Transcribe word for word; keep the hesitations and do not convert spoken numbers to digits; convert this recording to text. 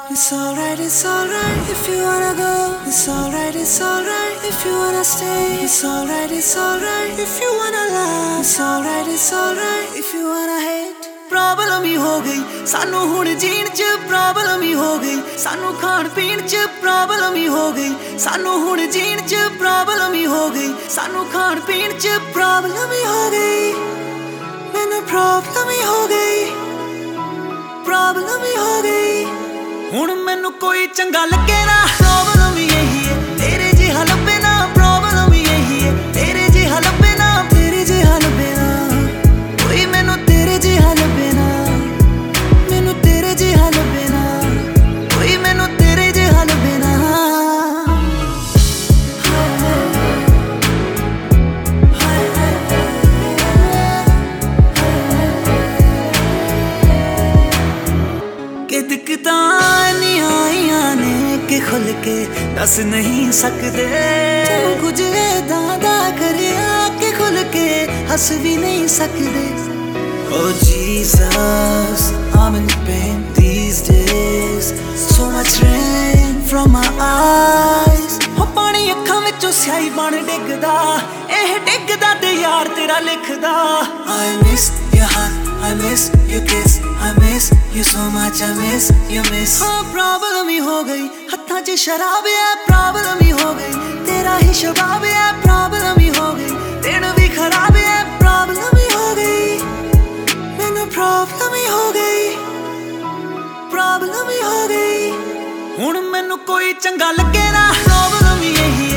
It's alright, it's alright if you wanna go. It's alright, it's alright if you wanna stay. It's alright, it's alright if you wanna laugh. It's alright, it's alright if you wanna hate. Problem ही हो गई सानू हुण जीण च, problem ही हो गई सानू खाण पीण च, प्रॉब्लम ही हो गई सानू हुण जीण च, प्रॉब्लम ही हो गई सानू खाण पीण च, प्रॉब्लम ही हो गई मैनू प्रॉब्लम ही हो गई, प्रॉब्लम ही हो गई। हुण मैनू कोई चंगा लगे ना, प्रॉब्लम ही यही है तेरे जिहा लब्बे ना, प्रॉब्लम ही यही है तेरे जिहा लब्बे ना, तेरे जिहा लब्बे ना कोई मैनू तेरे जिहा लब्बे ना, मैनू तेरे जिहा लब्बे ना कोई मैनू तेरे जिहा लब्बे ना। कि दिक्कतां नी आईयां ने कि खुल के दस नहीं सकदे, कुछ ऐदां दा करिया कि खुल के हस भी नहीं सकदे। Oh Jesus, I'm in pain these days, so much rain from my eyes। हो पानी अखां विचों स्याही बन डिगदा, एह डिगदा ते यार तेरा लिखदा। I miss your heart, I miss your kiss, I miss you so much, I miss you miss। हाँ प्रॉब्लम ही हो गई हत्थां च शराब है, प्रॉब्लम ही हो गई तेरा ही शबाब है, प्रॉब्लम ही हो गई दिन भी खराब है, प्रॉब्लम ही हो गई मैनू प्रॉब्लम ही हो गई, प्रॉब्लम ही हो गई। हुण मैनू कोई चंगा लगे ना, प्रॉब्लम ही यही है